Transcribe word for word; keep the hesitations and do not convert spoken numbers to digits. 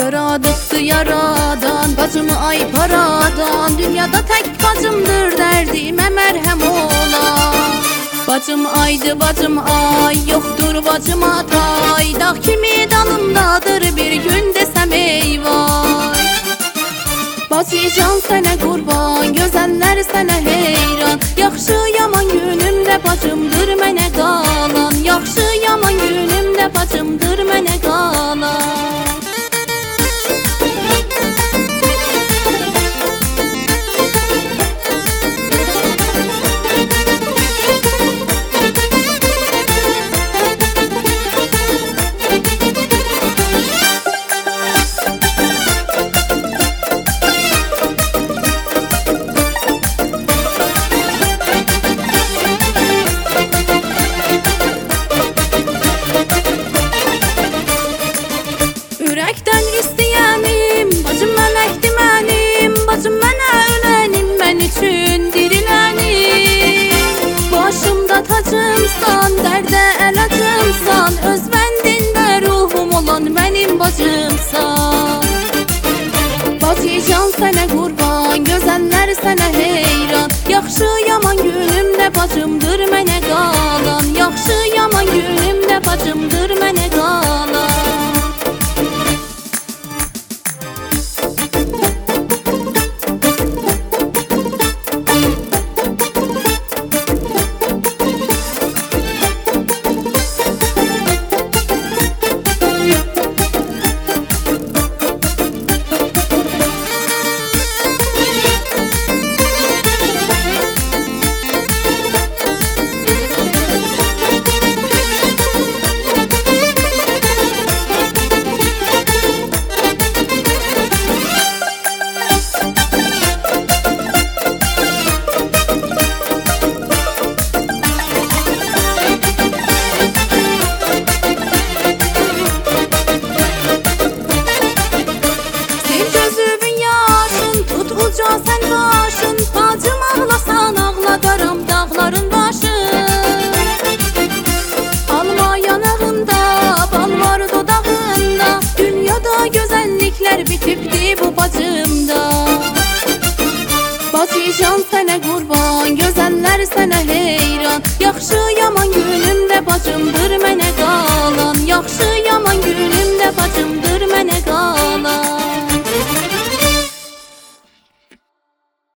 yaradıktı yaradan, bacımı ay paradan. Dünyada tek bacımdır derdime merhem olan. Bacım aydı bacım ay, yoktur bacıma tay. Dağ kimi dalımdadır bir gün desem eyvay. Bacı can sənə qurban, gözəllər sənə heyran. Yaxşı yaman günümdə bacımdır mənə qalan. Yaxşı yaman günümdə bacımdır mənə qalan. Ürəkdən istəyənim, bacım mələkdir mənim. Bacım mənə ölənim, mən üçün dirilənim. Başımda tacımsan, dərdə əlacımsan. Öz bəndində ruhum olan mənim bacımsan. Bacı can sənə qurban, gözəllər sənə heyran. Yaxşı yaman günümdə bacımdır mənə qalan. Yaxşı yaman günümdə bacımdır mənə qalan. Sen başın, bacım ağlasan ağladaram dağların başın. Alma yanağında, bal var dodağında. Dünyada güzellikler bitipdi bu bacımda. Bacı can sənə qurban, gözəllər sənə heyran. Yaxşı yaman günümdə bacım